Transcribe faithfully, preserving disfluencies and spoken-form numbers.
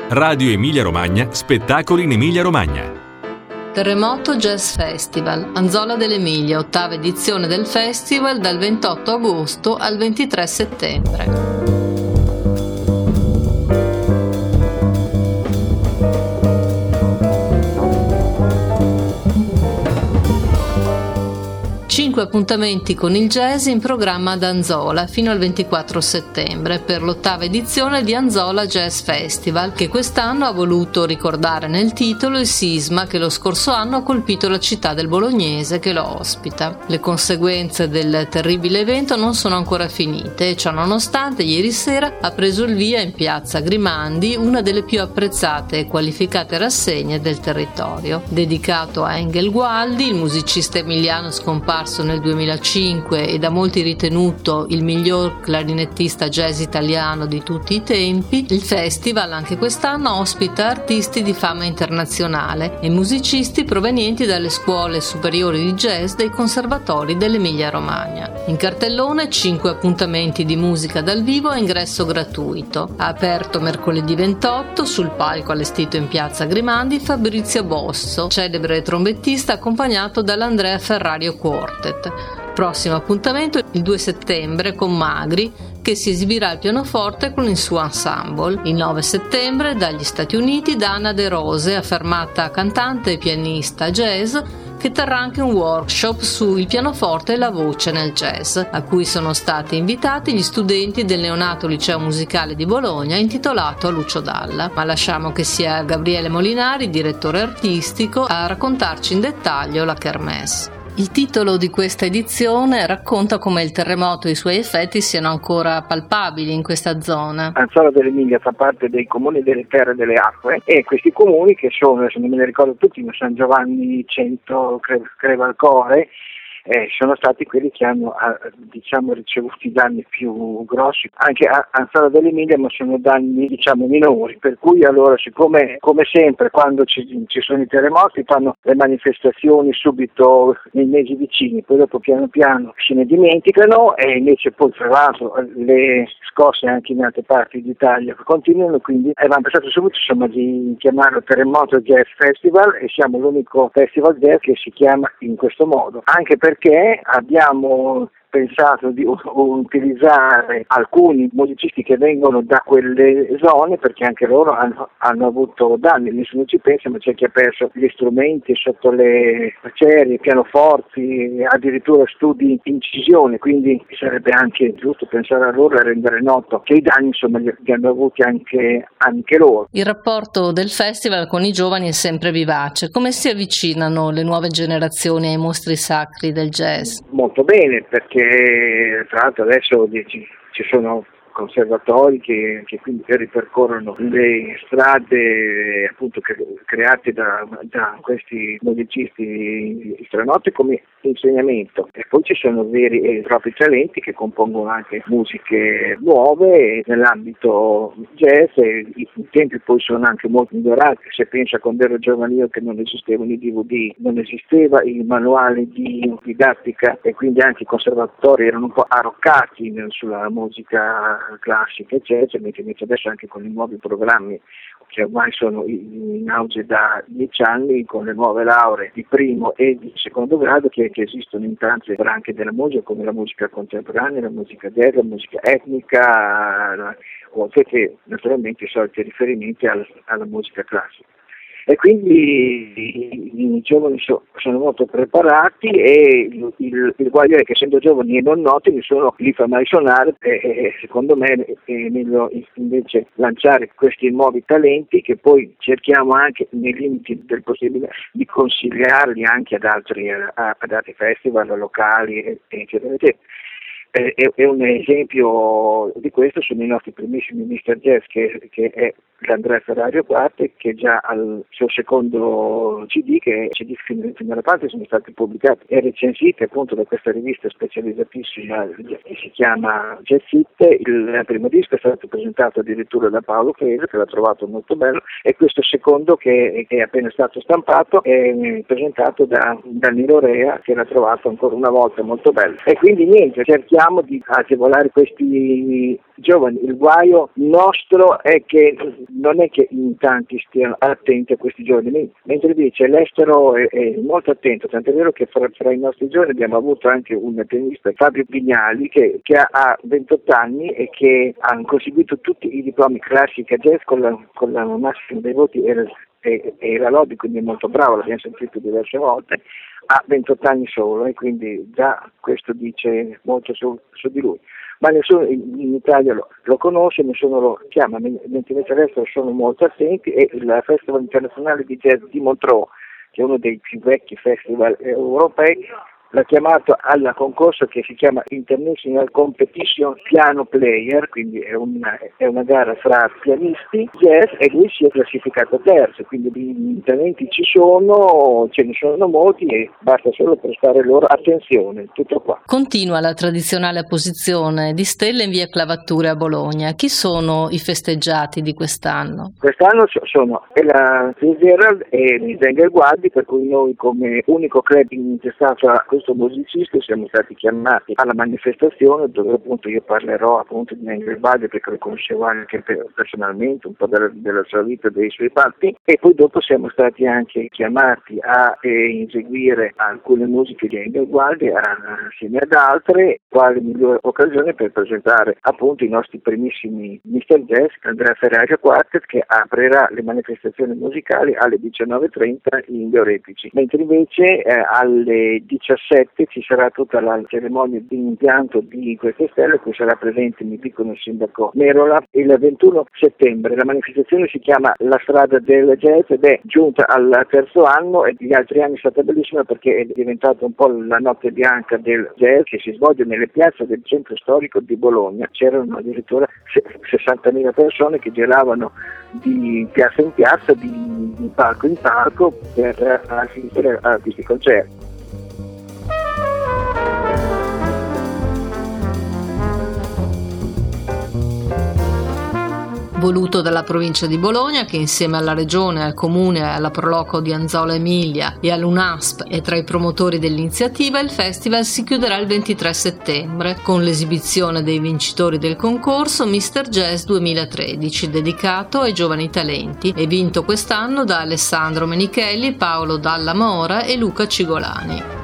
Radio Emilia Romagna, spettacoli in Emilia Romagna. Terremoto Jazz Festival, Anzola dell'Emilia, ottava edizione del festival dal ventotto agosto al ventitré settembre. Cinque appuntamenti con il jazz in programma ad Anzola fino al ventiquattro settembre per l'ottava edizione di Anzola Jazz Festival, che quest'anno ha voluto ricordare nel titolo il sisma che lo scorso anno ha colpito la città del Bolognese che lo ospita. Le conseguenze del terribile evento non sono ancora finite e ciò nonostante ieri sera ha preso il via in piazza Grimandi una delle più apprezzate e qualificate rassegne del territorio. Dedicato a Engel Gualdi, il musicista emiliano scomparso nel duemilacinque e da molti ritenuto il miglior clarinettista jazz italiano di tutti i tempi, il festival anche quest'anno ospita artisti di fama internazionale e musicisti provenienti dalle scuole superiori di jazz dei conservatori dell'Emilia Romagna. In cartellone cinque appuntamenti di musica dal vivo a ingresso gratuito. Ha aperto mercoledì ventotto sul palco allestito in piazza Grimandi Fabrizio Bosso, celebre trombettista accompagnato dall'Andrea Ferrario Quartet. Prossimo appuntamento il due settembre con Magri, che si esibirà al pianoforte con il suo ensemble. Il nove settembre dagli Stati Uniti Dana De Rose, affermata cantante e pianista jazz, che terrà anche un workshop su il pianoforte e la voce nel jazz, a cui sono stati invitati gli studenti del neonato liceo musicale di Bologna intitolato a Lucio Dalla. Ma lasciamo che sia Gabriele Molinari, direttore artistico, a raccontarci in dettaglio la kermesse. Il titolo di questa edizione racconta come il terremoto e i suoi effetti siano ancora palpabili in questa zona. Anzola dell'Emilia fa parte dei comuni delle terre e delle acque, e questi comuni, che sono, se non me ne ricordo tutti, ma San Giovanni, Cento, Cre- Crevalcore, Eh, sono stati quelli che hanno eh, diciamo ricevuto i danni più grossi. Anche a Anzola dell'Emilia, ma sono danni diciamo minori, per cui allora, siccome come sempre quando ci, ci sono i terremoti fanno le manifestazioni subito nei mesi vicini, poi dopo piano piano se ne dimenticano, e invece poi tra l'altro le scosse anche in altre parti d'Italia continuano, quindi avevamo pensato subito insomma di chiamarlo Terremoto Jazz Festival, e siamo l'unico festival jazz che si chiama in questo modo, anche per perché abbiamo pensato di utilizzare alcuni musicisti che vengono da quelle zone, perché anche loro hanno, hanno avuto danni. Nessuno ci pensa, ma c'è chi ha perso gli strumenti sotto le macerie, pianoforti, addirittura studi di incisione, quindi sarebbe anche giusto pensare a loro e rendere noto che i danni insomma li, li hanno avuti anche, anche loro. Il rapporto del festival con i giovani è sempre vivace. Come si avvicinano le nuove generazioni ai mostri sacri del jazz? Molto bene, perché tra l'altro adesso ci, ci sono conservatori che, che quindi ripercorrono le strade appunto cre, create da, da questi musicisti stranotti come insegnamento, e poi ci sono veri e propri talenti che compongono anche musiche nuove nell'ambito jazz, e i tempi poi sono anche molto migliorati. Se pensa quando ero giovane io che non esistevano i D V D, non esisteva il manuale di didattica, e quindi anche i conservatori erano un po' arroccati sulla musica classica eccetera, mentre invece adesso anche con i nuovi programmi che ormai sono in auge da dieci anni, con le nuove lauree di primo e di secondo grado che, che esistono in tante branche della musica, come la musica contemporanea, la musica jazz, la musica etnica, oltre che naturalmente i soliti riferimenti alla, alla musica classica. E quindi i, i giovani so, sono molto preparati, e il, il, il guaio è che essendo giovani e non noti nessuno li fa mai suonare, e, e secondo me è meglio invece lanciare questi nuovi talenti, che poi cerchiamo anche nei limiti del possibile di consigliarli anche ad altri, a, ad altri festival locali eccetera eccetera. È, è un esempio di questo sono i nostri primissimi mister Jazz, che, che è l'Andrea Ferrario Quartet, che già al suo secondo C D, che è C D fino, fino alla parte, sono stati pubblicati e recensiti appunto da questa rivista specializzatissima che si chiama Jazz It. Il primo disco è stato presentato addirittura da Paolo Freire, che l'ha trovato molto bello, e questo secondo, che, che è appena stato stampato, è presentato da Danilo Rea, che l'ha trovato ancora una volta molto bello. E quindi niente, cerchiamo di agevolare questi giovani. Il guaio nostro è che non è che in tanti stiano attenti a questi giorni, mentre invece l'estero è, è molto attento, tant'è vero che fra, fra i nostri giorni abbiamo avuto anche un pianista, Fabio Vignali, che, che ha, ha ventotto anni e che ha conseguito tutti i diplomi classica jazz con la, con la massima dei voti e, e, e la lobby, quindi è molto bravo, l'abbiamo sentito diverse volte, ha ventotto anni solo e quindi già questo dice molto su, su di lui. Ma nessuno in, in Italia lo, lo conosce, nessuno lo chiama, mentre invece all'estero sono molto attenti e il Festival Internazionale di Jazz di Montreux, che è uno dei più vecchi festival europei, l'ha chiamato al concorso che si chiama International Competition Piano Player, quindi è una, è una gara fra pianisti jazz, e lui si è classificato terzo, quindi i talenti ci sono, ce ne sono molti e basta solo prestare loro attenzione, tutto qua. Continua la tradizionale posizione di stelle in via Clavatture a Bologna. Chi sono i festeggiati di quest'anno? Quest'anno sono la Fitzgerald e i Engelguardi, per cui noi come unico club intestato a questo musicista siamo stati chiamati alla manifestazione dove appunto io parlerò appunto di Engelguardi perché lo conoscevo anche personalmente, un po' della, della sua vita e dei suoi fatti, e poi dopo siamo stati anche chiamati a eh, eseguire alcune musiche di Engelguardi assieme ad altre, quale migliore occasione per presentare appunto i nostri primissimi mister Jazz, Andrea Ferragia Quartet, che aprirà le manifestazioni musicali alle diciannove e trenta in Biorepici, mentre invece eh, alle diciassette ci sarà tutta la cerimonia di impianto di queste stelle, cui sarà presente, mi dicono, il sindaco Merola. Il ventuno settembre la manifestazione si chiama La strada del jazz ed è giunta al terzo anno, e gli altri anni è stata bellissima perché è diventata un po' la notte bianca del jazz che si svolge nelle piazze del centro storico di Bologna. C'erano addirittura sessantamila persone che giravano di piazza in piazza, di, di palco in palco per assistere a questi concerti. Voluto dalla provincia di Bologna, che insieme alla regione, al comune, alla Proloco di Anzola Emilia e all'UNASP è tra i promotori dell'iniziativa, il festival si chiuderà il ventitré settembre con l'esibizione dei vincitori del concorso mister Jazz duemilatredici, dedicato ai giovani talenti e vinto quest'anno da Alessandro Menichelli, Paolo Dalla Mora e Luca Cigolani.